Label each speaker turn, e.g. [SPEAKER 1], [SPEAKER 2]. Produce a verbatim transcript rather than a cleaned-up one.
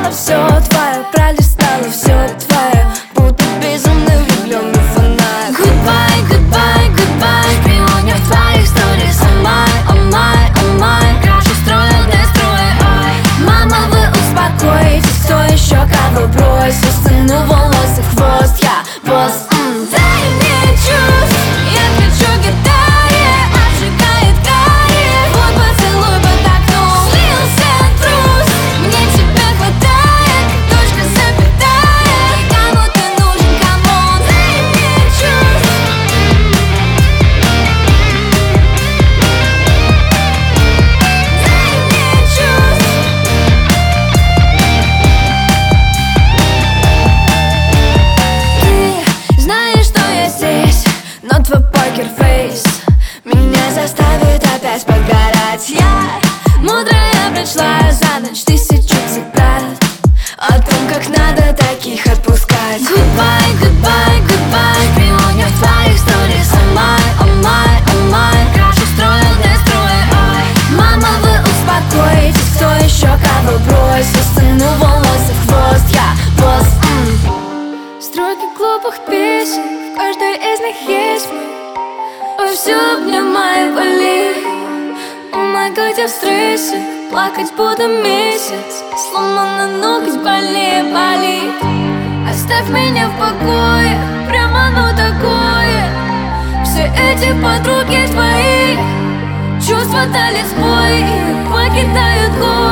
[SPEAKER 1] стало все твое, пролистала все твое, будто безумно влюбленный фанат. Goodbye, goodbye, goodbye, шпионю в твоих сторис. Oh my, oh my, oh my, крашу строю, дестрою. Мама, вы успокойтесь, кто еще кого бросил? Сыну волосы в хвост, я босс. М, дай мне чувств, я кричу гитаре, обжигает каре. Вот поцелуй под окном, слился трус, мне тебя хватает, точка запятая. Кому ты нужен, камон, дай мне чувств. Дай мне чувств. Ты знаешь, что я здесь, но твой покерфейс меня заставит опять подгорать. Я мудрая прочла за ночь тысячу цитат о том, как надо таких отпускать. Goodbye, goodbye, goodbye, шпионю в твоих сторис. Oh my, oh my, oh my, крашу строю, дестрою. Мама, вы успокойтесь, кто еще кого бросил? Сыну волосы в хвост, я босс. М. Строки глупых песен, в каждой из них есть мы. Ой, все обнимай, боли. О май гад, я в стрессе, плакать буду месяц. Сломанный ноготь больнее болит. Оставь меня в покое, прямо оно такое. Все эти подруги твои, чувства дали сбой и покидают город.